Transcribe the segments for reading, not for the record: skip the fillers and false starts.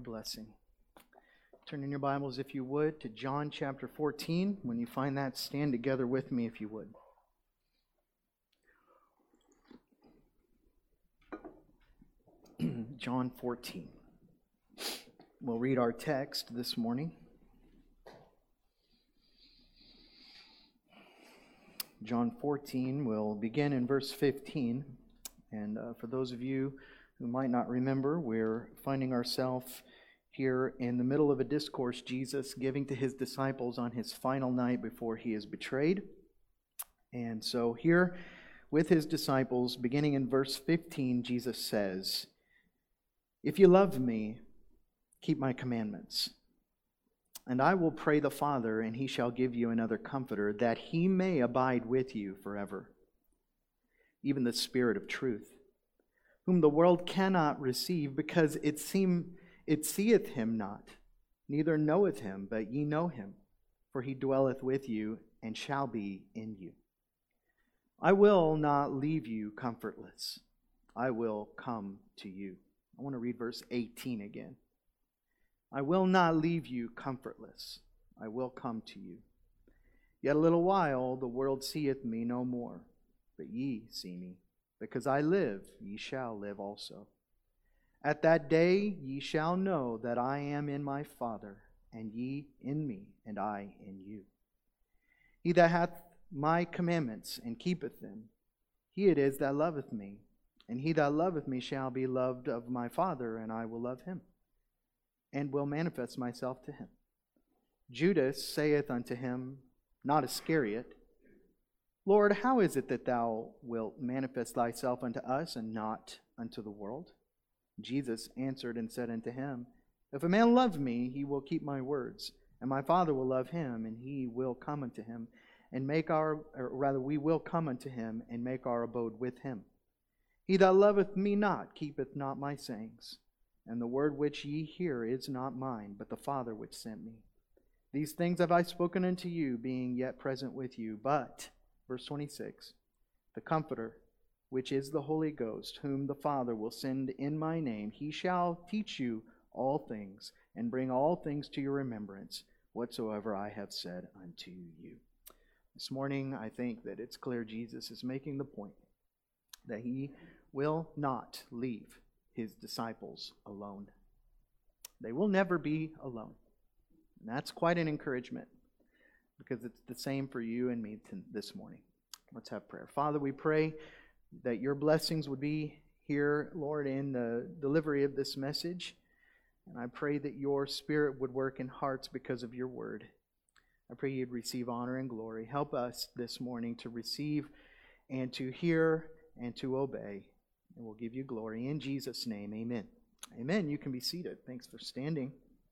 blessing. Turn in your Bibles, if you would, to John chapter 14. When you find that, stand together with me, if you would. John 14. We'll read our text this morning. John 14, we'll begin in verse 15. And for those of you who might not remember, we're finding ourselves here in the middle of a discourse Jesus giving to his disciples on his final night before he is betrayed. And so here with his disciples, beginning in verse 15, Jesus says, "If you love me, keep my commandments. And I will pray the Father, and he shall give you another comforter, that he may abide with you forever. Even the Spirit of truth, whom the world cannot receive, because it seeth him not, neither knoweth him, but ye know him, for he dwelleth with you, and shall be in you. I will not leave you comfortless. I will come to you." I want to read verse 18 again. "I will not leave you comfortless. I will come to you. Yet a little while the world seeth me no more, but ye see me. Because I live, ye shall live also. At that day ye shall know that I am in my Father, and ye in me, and I in you. He that hath my commandments and keepeth them, he it is that loveth me. And he that loveth me shall be loved of my Father, and I will love him, and will manifest myself to him." Judas saith unto him, not Iscariot, "Lord, how is it that thou wilt manifest thyself unto us, and not unto the world?" Jesus answered and said unto him, "If a man love me, he will keep my words, and my Father will love him, and he will come unto him, and we will come unto him, and make our abode with him. He that loveth me not keepeth not my sayings, and the word which ye hear is not mine, but the Father which sent me. These things have I spoken unto you, being yet present with you. But," verse 26, "the Comforter, which is the Holy Ghost, whom the Father will send in my name, he shall teach you all things, and bring all things to your remembrance, whatsoever I have said unto you." This morning, I think that it's clear Jesus is making the point that he will not leave his disciples alone. They will never be alone. And that's quite an encouragement, because it's the same for you and me this morning. Let's have prayer. Father, we pray that your blessings would be here, Lord, in the delivery of this message. And I pray that your Spirit would work in hearts because of your word. I pray you'd receive honor and glory. Help us this morning to receive and to hear and to obey. And we'll give you glory. In Jesus' name, amen. Amen. You can be seated. Thanks for standing.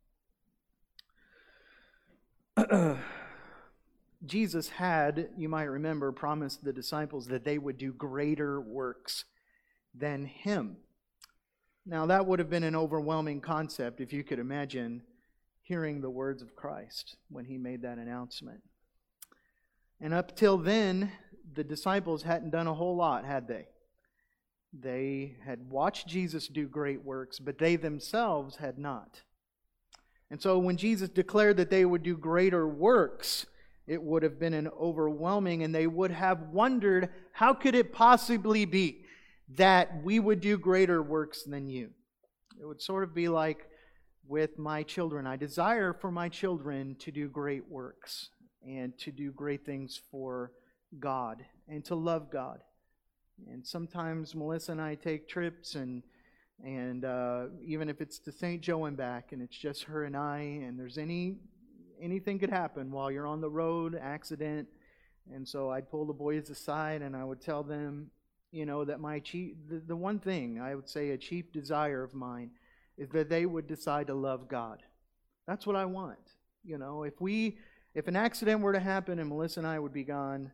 Jesus had, you might remember, promised the disciples that they would do greater works than him. Now, that would have been an overwhelming concept if you could imagine hearing the words of Christ when he made that announcement. And up till then, the disciples hadn't done a whole lot, had they? They had watched Jesus do great works, but they themselves had not. And so when Jesus declared that they would do greater works, it would have been an overwhelming, and they would have wondered, how could it possibly be that we would do greater works than you? It would sort of be like with my children. I desire for my children to do great works and to do great things for God and to love God. And sometimes Melissa and I take trips, and even if it's to St. Joe and back, and it's just her and I, and there's anything could happen while you're on the road, accident. And so I'd pull the boys aside and I would tell them, that the one thing I would say a chief desire of mine is that they would decide to love God. That's what I want. If an accident were to happen and Melissa and I would be gone,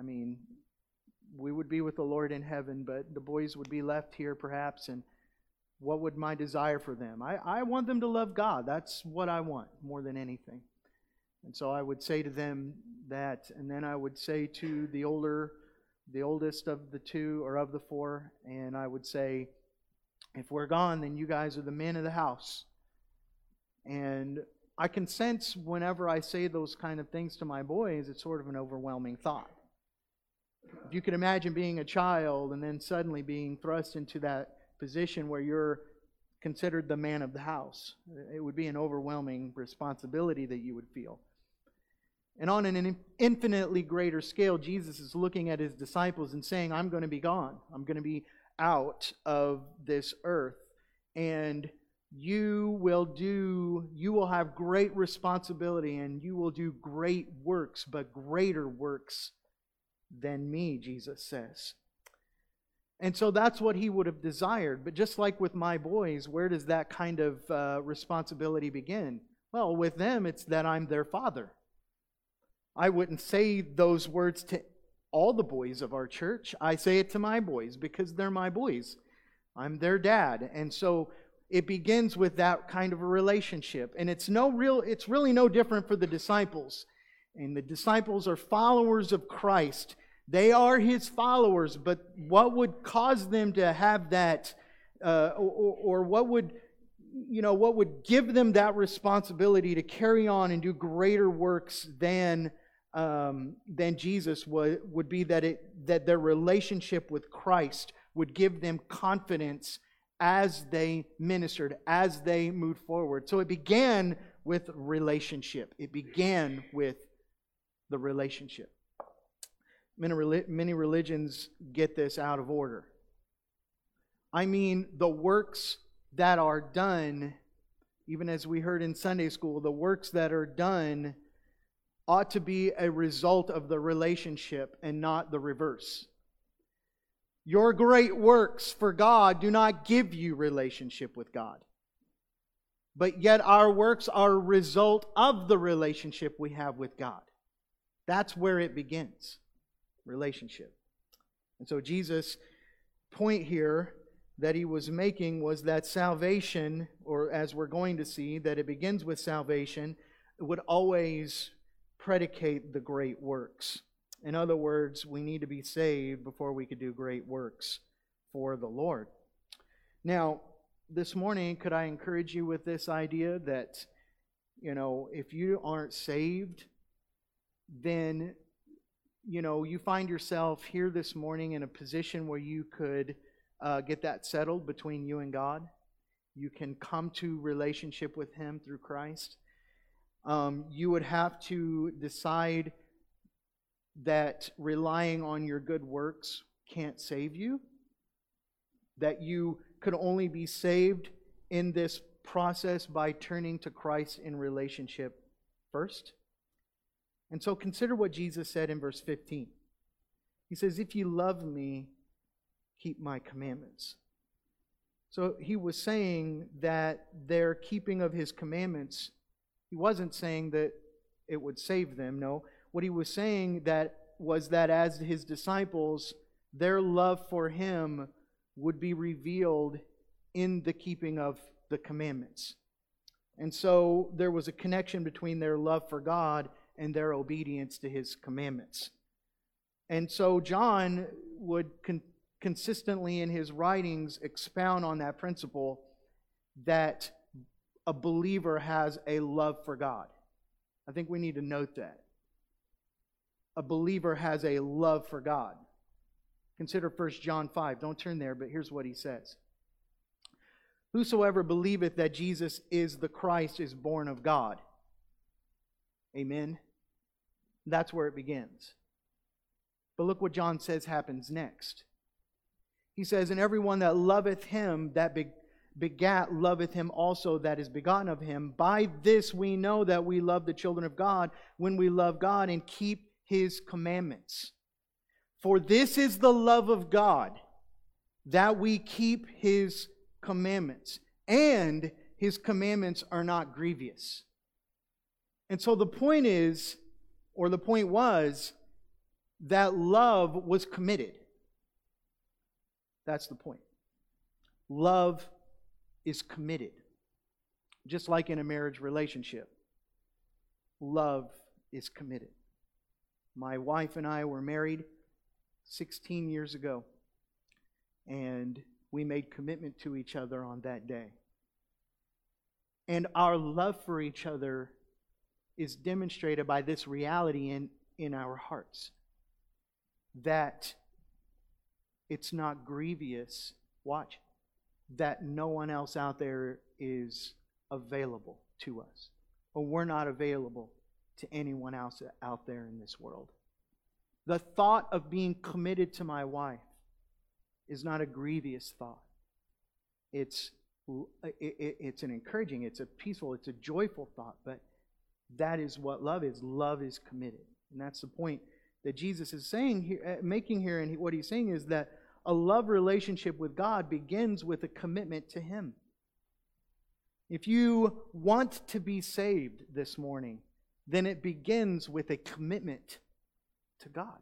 we would be with the Lord in heaven, but the boys would be left here perhaps, and what would my desire for them? I want them to love God. That's what I want more than anything. And so I would say to them that, and then I would say to the oldest of the two or of the four, and I would say, if we're gone, then you guys are the men of the house. And I can sense whenever I say those kind of things to my boys, it's sort of an overwhelming thought. If you can imagine being a child and then suddenly being thrust into that position where you're considered the man of the house, it would be an overwhelming responsibility that you would feel. And on an infinitely greater scale, Jesus is looking at His disciples and saying, I'm going to be gone. I'm going to be out of this earth. And you will have great responsibility and you will do great works, but greater works than me, Jesus says. And so that's what He would have desired. But just like with my boys, where does that kind of responsibility begin? Well, with them, it's that I'm their father. I wouldn't say those words to all the boys of our church. I say it to my boys because they're my boys. I'm their dad. And so it begins with that kind of a relationship. And it's really no different for the disciples. And the disciples are followers of Christ. They are His followers, but what would cause them to have that, or what would give them that responsibility to carry on and do greater works than Jesus would be that their relationship with Christ would give them confidence as they ministered, as they moved forward. So it began with relationship. It began with the relationship. Many religions get this out of order. I mean, the works that are done, even as we heard in Sunday school, the works that are done ought to be a result of the relationship and not the reverse. Your great works for God do not give you relationship with God. But yet our works are a result of the relationship we have with God. That's where it begins. Relationship. And so Jesus' point here that He was making was that salvation, or as we're going to see, that it begins with salvation, would always predicate the great works. In other words, we need to be saved before we could do great works for the Lord. Now, this morning, could I encourage you with this idea that, if you aren't saved, then you find yourself here this morning in a position where you could get that settled between you and God. You can come to relationship with Him through Christ. You would have to decide that relying on your good works can't save you. That you could only be saved in this process by turning to Christ in relationship first. And so consider what Jesus said in verse 15. He says, if you love me, keep my commandments. So He was saying that their keeping of His commandments, He wasn't saying that it would save them. No, what He was saying was that as His disciples, their love for Him would be revealed in the keeping of the commandments. And so there was a connection between their love for God and their obedience to His commandments. And so John would consistently in his writings expound on that principle that a believer has a love for God. I think we need to note that. A believer has a love for God. Consider 1 John 5. Don't turn there, but here's what he says. Whosoever believeth that Jesus is the Christ is born of God. Amen. That's where it begins. But look what John says happens next. He says, and everyone that loveth Him that begat loveth Him also that is begotten of Him. By this we know that we love the children of God, when we love God and keep His commandments. For this is the love of God, that we keep His commandments. And His commandments are not grievous. And so the point is, or the point was, that love was committed. That's the point. Love is committed. Just like in a marriage relationship. Love is committed. My wife and I were married 16 years ago. And we made commitment to each other on that day. And our love for each other is demonstrated by this reality in our hearts. That it's not grievous, watch, that no one else out there is available to us. Or we're not available to anyone else out there in this world. The thought of being committed to my wife is not a grievous thought. It's an encouraging, it's a peaceful, it's a joyful thought, but that is what love is. Love is committed. And that's the point that Jesus is saying here, making here, and what He's saying is that a love relationship with God begins with a commitment to Him. If you want to be saved this morning, then it begins with a commitment to God.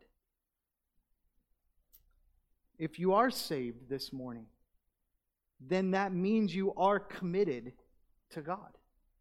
If you are saved this morning, then that means you are committed to God.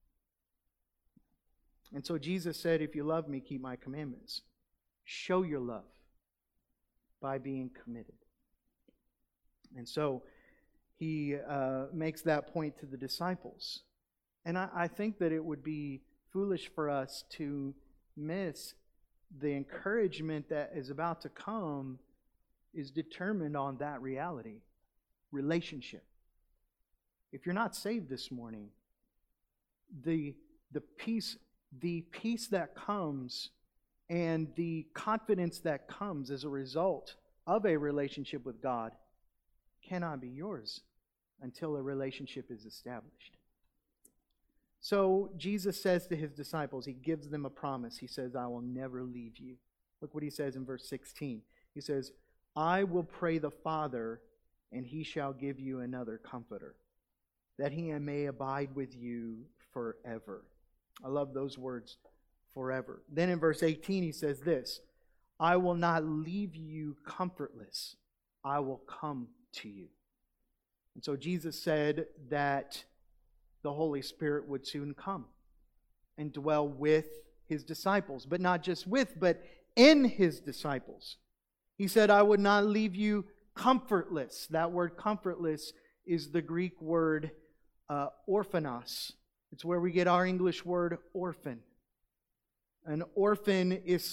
And so Jesus said, if you love me, keep my commandments. Show your love by being committed. And so He makes that point to the disciples. And I think that it would be foolish for us to miss the encouragement that is about to come is determined on that reality. Relationship. If you're not saved this morning, the peace that comes and the confidence that comes as a result of a relationship with God cannot be yours until a relationship is established. So Jesus says to His disciples, He gives them a promise. He says, I will never leave you. Look what He says in verse 16. He says, I will pray the Father, and He shall give you another comforter, that He may abide with you forever. I love those words, forever. Then in verse 18 He says this, I will not leave you comfortless. I will come to you. And so Jesus said that the Holy Spirit would soon come and dwell with His disciples. But not just with, but in His disciples. He said, I would not leave you comfortless. That word comfortless is the Greek word orphanos. It's where we get our English word orphan. An orphan is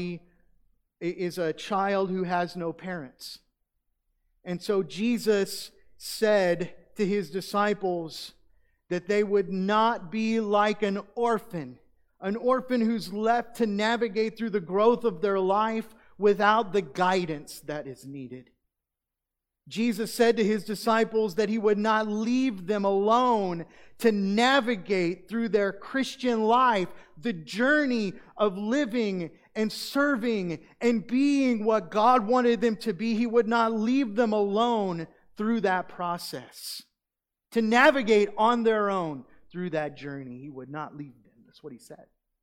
a child who has no parents. And so Jesus said to His disciples that they would not be like an orphan who's left to navigate through the growth of their life without the guidance that is needed. Jesus said to His disciples that He would not leave them alone to navigate through their Christian life, the journey of living and serving and being what God wanted them to be. He would not leave them alone through that process. To navigate on their own through that journey. He would not leave them. That's what He said.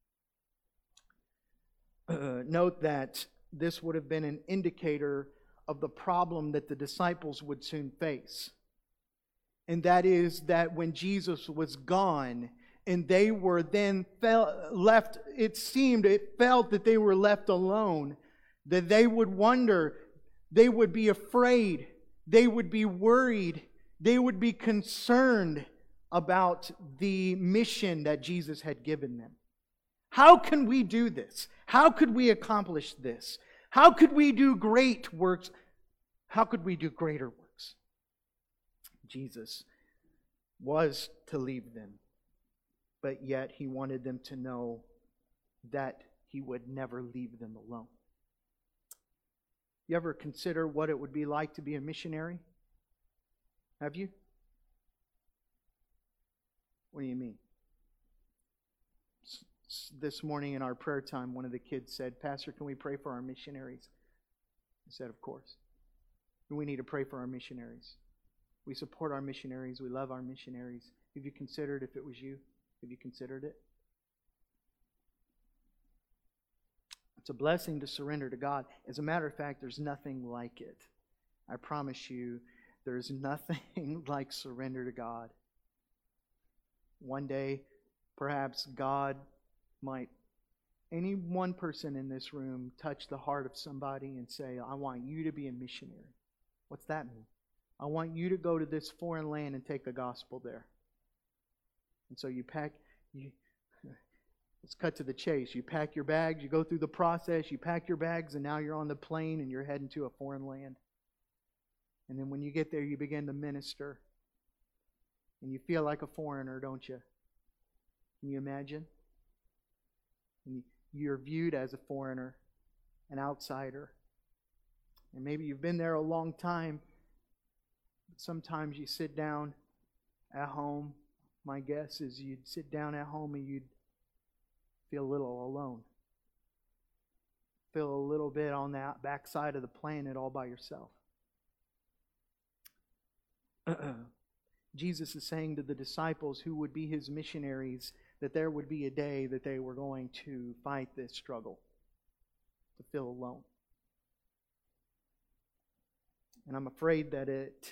Note that this would have been an indicator of the problem that the disciples would soon face. And that is that when Jesus was gone and they were then left, it felt that they were left alone, that they would wonder, they would be afraid, they would be worried, they would be concerned about the mission that Jesus had given them. How can we do this? How could we accomplish this? How could we do great works? How could we do greater works? Jesus was to leave them, but yet He wanted them to know that He would never leave them alone. You ever consider what it would be like to be a missionary? Have you? What do you mean? This morning in our prayer time, one of the kids said, Pastor, can we pray for our missionaries? I said, of course. We need to pray for our missionaries. We support our missionaries. We love our missionaries. Have you considered if it was you? Have you considered it? It's a blessing to surrender to God. As a matter of fact, there's nothing like it. I promise you, there's nothing like surrender to God. One day, perhaps God might, any one person in this room, touch the heart of somebody and say, I want you to be a missionary. What's that mean? I want you to go to this foreign land and take the gospel there. And so let's cut to the chase. You pack your bags, you go through the process, you pack your bags, and now you're on the plane and you're heading to a foreign land. And then when you get there, you begin to minister. And you feel like a foreigner, don't you? Can you imagine? And you're viewed as a foreigner, an outsider. And maybe you've been there a long time. But sometimes you sit down at home. My guess is you'd sit down at home and you'd feel a little alone. Feel a little bit on that backside of the planet all by yourself. Jesus is saying to the disciples who would be His missionaries that there would be a day that they were going to fight this struggle, to feel alone. And I'm afraid that it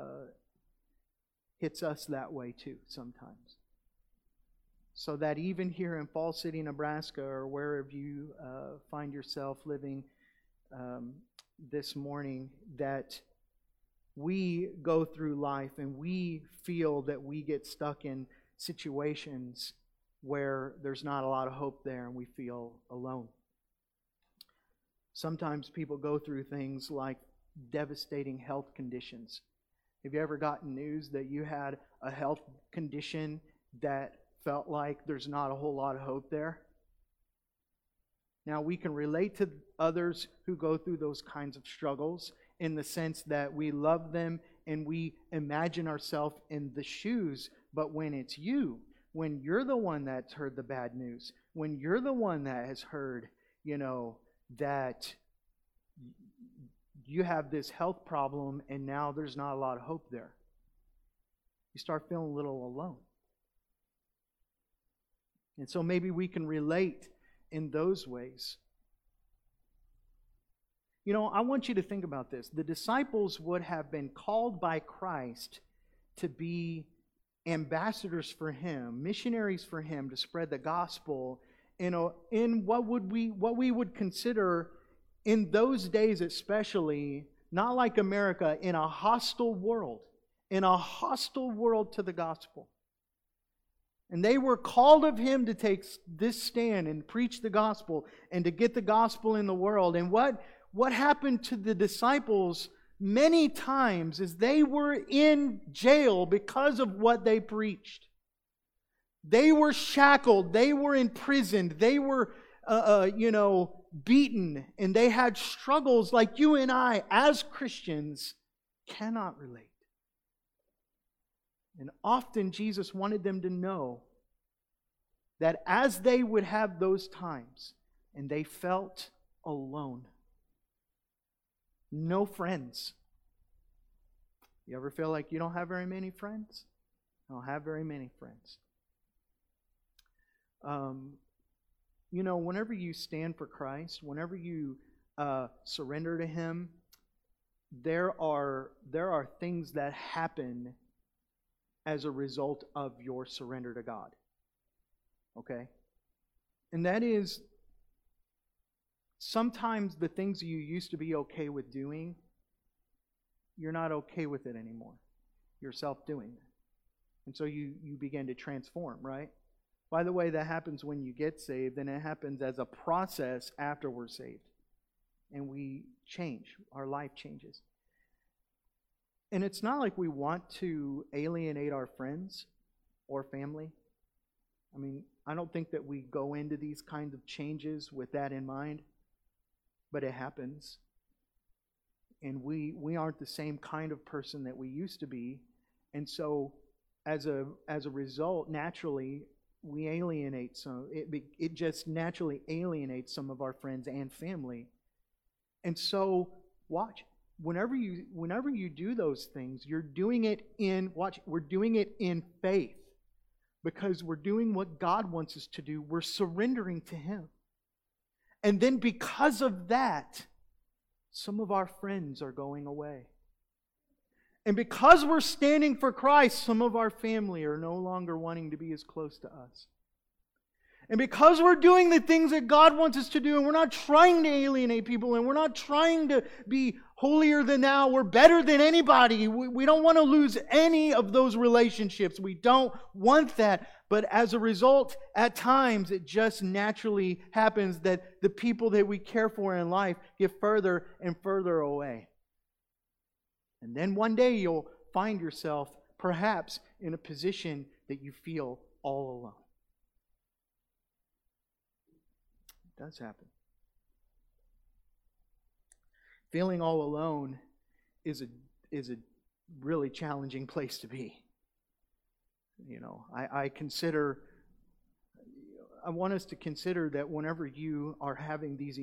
hits us that way too sometimes. So that even here in Falls City, Nebraska, or wherever you find yourself living this morning, that we go through life and we feel that we get stuck in situations where there's not a lot of hope there and we feel alone. Sometimes people go through things like devastating health conditions. Have you ever gotten news that you had a health condition that felt like there's not a whole lot of hope there? Now, we can relate to others who go through those kinds of struggles in the sense that we love them and we imagine ourselves in the shoes. But when it's you, when you're the one that's heard the bad news, when you're the one that has heard, that you have this health problem and now there's not a lot of hope there, you start feeling a little alone. And so maybe we can relate in those ways. I want you to think about this. The disciples would have been called by Christ to be ambassadors for Him, missionaries for Him, to spread the gospel in what we would consider in those days especially, not like America, in a hostile world to the gospel. And they were called of Him to take this stand and preach the gospel and to get the gospel in the world. And what happened to the disciples many times is they were in jail because of what they preached. They were shackled. They were imprisoned. They were, beaten. And they had struggles like you and I, as Christians, cannot relate. And often Jesus wanted them to know that as they would have those times and they felt alone, no friends. You ever feel like you don't have very many friends? I don't have very many friends. Whenever you stand for Christ, whenever you surrender to Him, there are things that happen as a result of your surrender to God. Okay? And that is, sometimes the things you used to be okay with doing, you're not okay with it anymore. Yourself doing it. And so you begin to transform, right? By the way, that happens when you get saved, and it happens as a process after we're saved. And we change. Our life changes. And it's not like we want to alienate our friends or family. I don't think that we go into these kinds of changes with that in mind. But it happens. And we aren't the same kind of person that we used to be. And so as a result, naturally, we alienate some. It just naturally alienates some of our friends and family. And so, watch. Whenever you do those things, you're doing it we're doing it in faith. Because we're doing what God wants us to do. We're surrendering to Him. And then because of that, some of our friends are going away. And because we're standing for Christ, some of our family are no longer wanting to be as close to us. And because we're doing the things that God wants us to do, and we're not trying to alienate people, and we're not trying to be holier than thou, we're better than anybody. We don't want to lose any of those relationships. We don't want that. But as a result, at times, it just naturally happens that the people that we care for in life get further and further away. And then one day you'll find yourself perhaps in a position that you feel all alone. It does happen. Feeling all alone is a really challenging place to be. You know, I want us to consider that whenever you are having these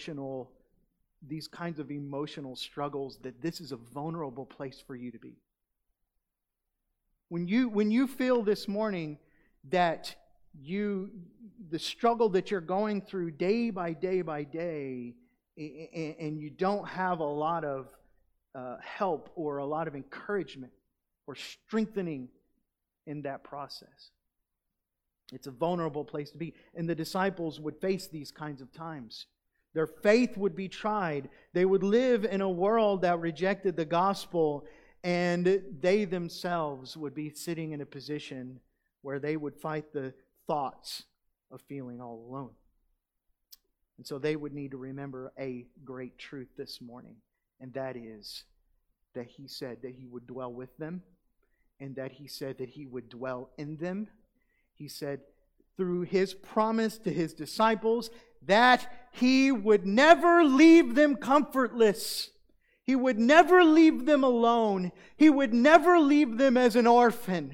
kinds of emotional struggles, that this is a vulnerable place for you to be. When you feel this morning that the struggle that you're going through day by day by day, and you don't have a lot of help or a lot of encouragement or strengthening in that process. It's a vulnerable place to be. And the disciples would face these kinds of times. Their faith would be tried. They would live in a world that rejected the gospel, and they themselves would be sitting in a position where they would fight the thoughts of feeling all alone. And so they would need to remember a great truth this morning, and that is that He said that He would dwell with them, and that He said that He would dwell in them. He said through His promise to His disciples that He would never leave them comfortless. He would never leave them alone. He would never leave them as an orphan.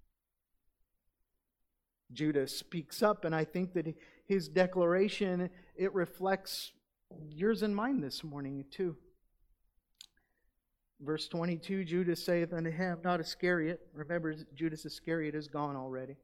Judas speaks up, and I think that his declaration, it reflects yours and mine this morning too. Verse 22, Judas saith unto him, not Iscariot. Remember, Judas Iscariot is gone already.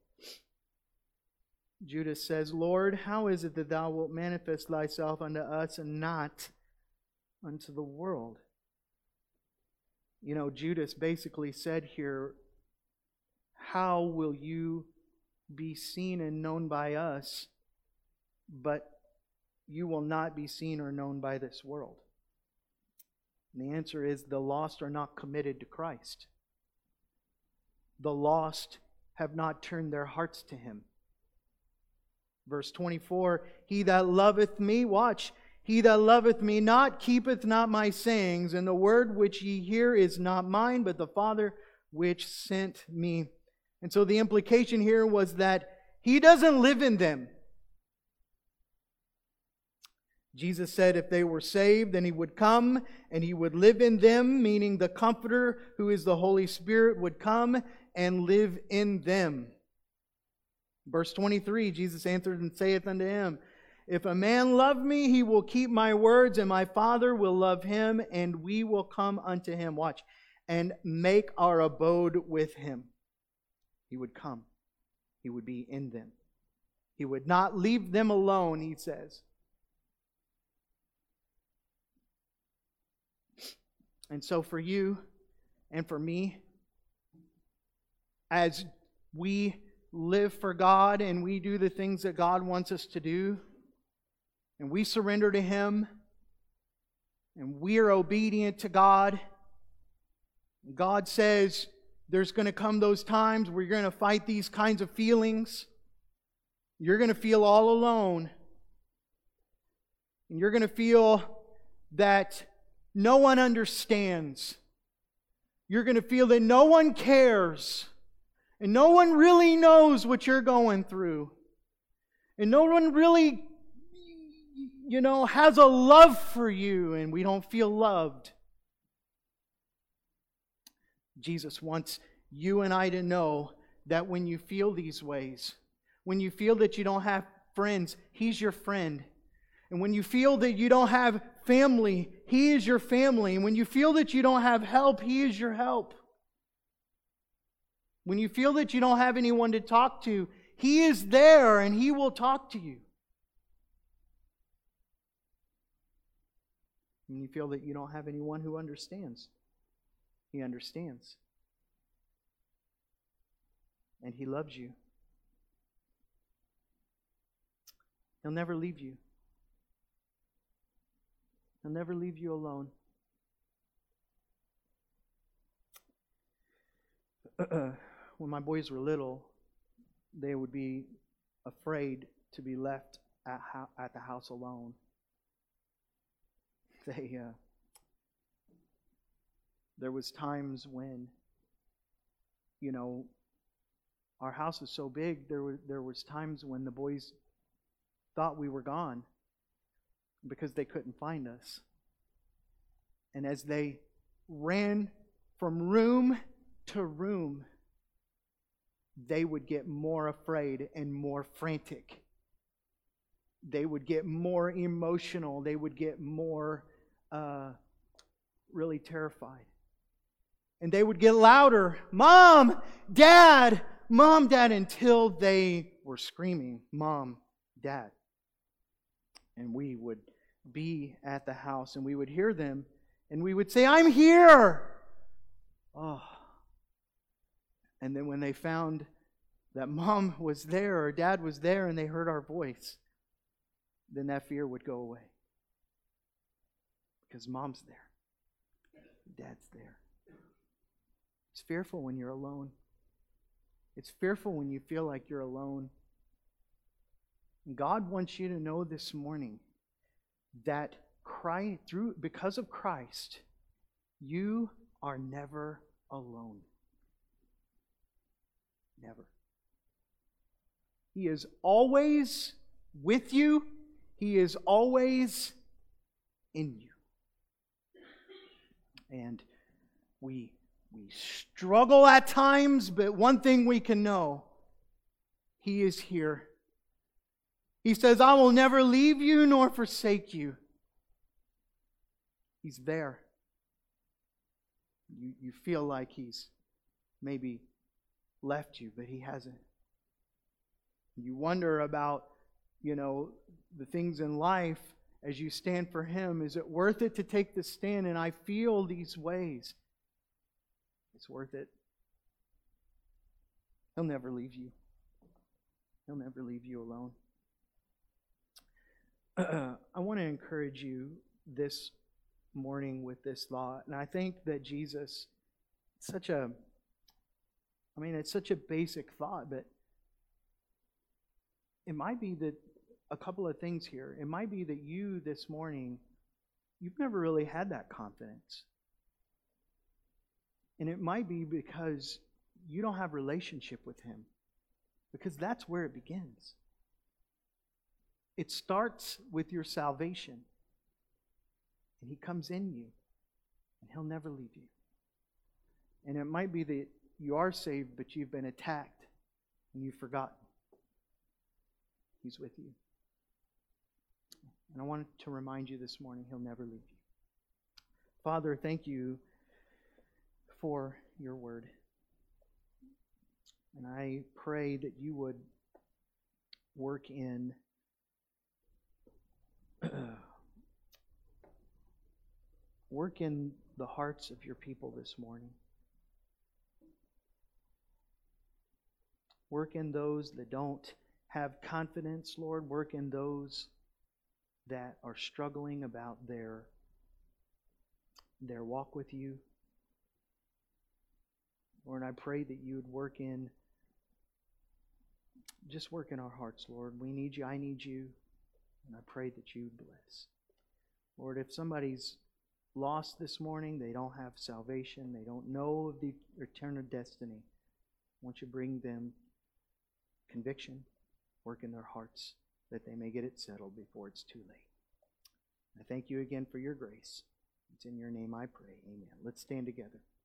Judas says, Lord, how is it that Thou wilt manifest Thyself unto us and not unto the world? You know, Judas basically said here, how will you be seen and known by us, but you will not be seen or known by this world? And the answer is the lost are not committed to Christ. The lost have not turned their hearts to Him. Verse 24, He that loveth me, watch, he that loveth me not keepeth not my sayings, and the word which ye hear is not mine, but the Father which sent me. And so the implication here was that He doesn't live in them. Jesus said if they were saved, then He would come and He would live in them, meaning the Comforter, who is the Holy Spirit, would come and live in them. Verse 23, Jesus answered and saith unto him, If a man love me, he will keep my words, and my Father will love him, and we will come unto him, watch, and make our abode with him. He would come. He would be in them. He would not leave them alone, He says. And so for you and for me, as we live for God and we do the things that God wants us to do, and we surrender to Him, and we are obedient to God, God says there's going to come those times where you're going to fight these kinds of feelings. You're going to feel all alone. And you're going to feel that no one understands. You're going to feel that no one cares. And no one really knows what you're going through. And no one really, has a love for you, and we don't feel loved. Jesus wants you and I to know that when you feel these ways, when you feel that you don't have friends, He's your friend. And when you feel that you don't have family, He is your family. And when you feel that you don't have help, He is your help. When you feel that you don't have anyone to talk to, He is there and He will talk to you. When you feel that you don't have anyone who understands, He understands. And He loves you. He'll never leave you. He'll never leave you alone. When my boys were little, they would be afraid to be left at the house alone. There was times when, our house was so big, there was times when the boys thought we were gone because they couldn't find us. And as they ran from room to room, they would get more afraid and more frantic. They would get more emotional. They would get more really terrified. And they would get louder, Mom, Dad, until they were screaming, Mom, Dad. And we would be at the house and we would hear them and we would say, I'm here. Oh. And then when they found that Mom was there or Dad was there and they heard our voice, then that fear would go away. Because Mom's there. Dad's there. It's fearful when you're alone. It's fearful when you feel like you're alone. God wants you to know this morning that because of Christ, you are never alone. Never. He is always with you. He is always in you. And we struggle at times, but one thing we can know, He is here. He says, I will never leave you nor forsake you. He's there. You feel like He's maybe left you, but He hasn't. You wonder about, the things in life as you stand for Him. Is it worth it to take the stand? And I feel these ways. It's worth it. He'll never leave you. He'll never leave you alone. I want to encourage you this morning with this thought. And I think that Jesus, it's such a basic thought, but it might be that a couple of things here. It might be that you this morning, you've never really had that confidence. And it might be because you don't have a relationship with Him. Because that's where it begins. It starts with your salvation. And He comes in you. And He'll never leave you. And it might be that you are saved, but you've been attacked. And you've forgotten. He's with you. And I want to remind you this morning, He'll never leave you. Father, thank you for your word. And I pray that you would work in the hearts of your people this morning. Work in those that don't have confidence, Lord. Work in those that are struggling about their walk with you. Lord, I pray that you would work in our hearts, Lord. We need you. I need you. And I pray that you bless. Lord, if somebody's lost this morning, they don't have salvation, they don't know of the eternal destiny, I want you to bring them conviction, work in their hearts, that they may get it settled before it's too late. I thank you again for your grace. It's in your name I pray. Amen. Let's stand together.